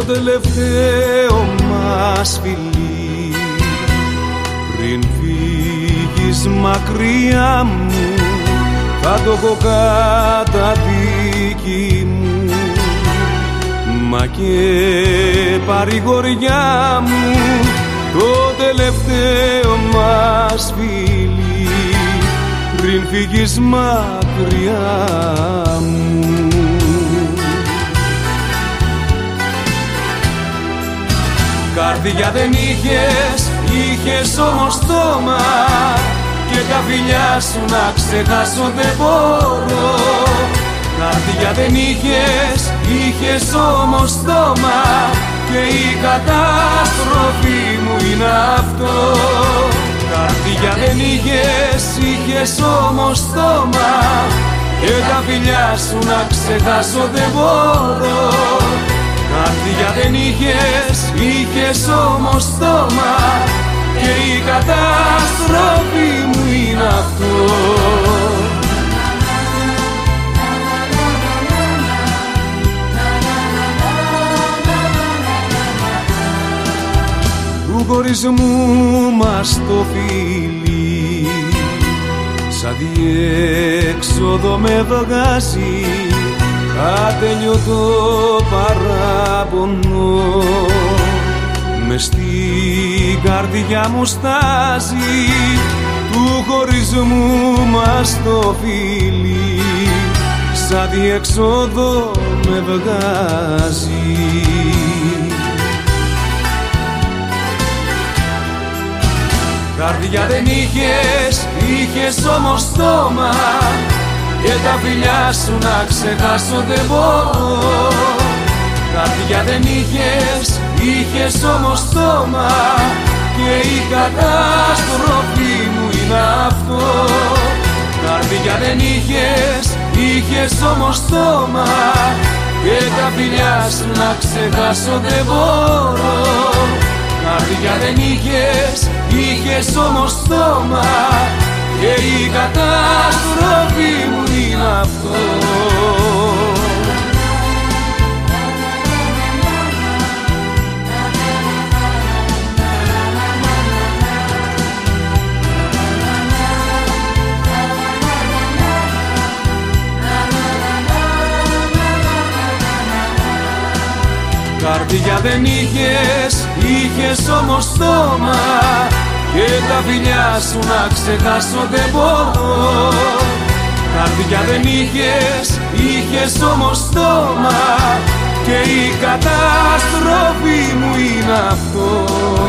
το τελευταίο μας φιλί, πριν φύγεις μακριά μου θα το έχω κατά δική μου. Μα και παρηγοριά μου το τελευταίο μας φιλί, πριν φύγεις μακριά μου. Καρδιά δεν είχες, είχες όμως στόμα, και τα φιλιά σου να ξεχάσω δεν μπορώ. Καρδιά δεν είχες, είχες όμως στόμα, και η καταστροφή μου είναι αυτό. Καρδιά δεν είχες, είχες όμως στόμα, και τα φιλιά σου να ξεχάσω δεν μπορώ. Καρδιά δεν είχες, είχες όμως στόμα, και η καταστροφή μου είναι αυτό. Του χωρισμού μας το φιλί σαν διέξοδο με βγάζει, ατέλειωτο παράπονο μες στην καρδιά μου στάζει. Του χωρισμού μας το φιλί σαν διέξοδο με βγάζει. Καρδιά δεν είχες, είχες όμως στόμα, και τα φιλιά σου να ξεχάσω δεν μπορώ. Καρδιά δεν είχες, είχες όμως στόμα, και η καταστροφή μου είναι αυτό. Καρδιά δεν είχες, είχες όμως στόμα, και τα φιλιά σου να ξεχάσω δεν μπορώ. Καρδιά δεν είχες, είχες όμως στόμα, και η καταστροφή μου είναι αυτό. Καρδιά δεν είχες, είχες όμως στόμα, και τα φιλιά σου να ξεχάσω δεν μπορώ. Καρδιά δεν είχες, είχες όμως στόμα, και η καταστροφή μου είναι αυτό.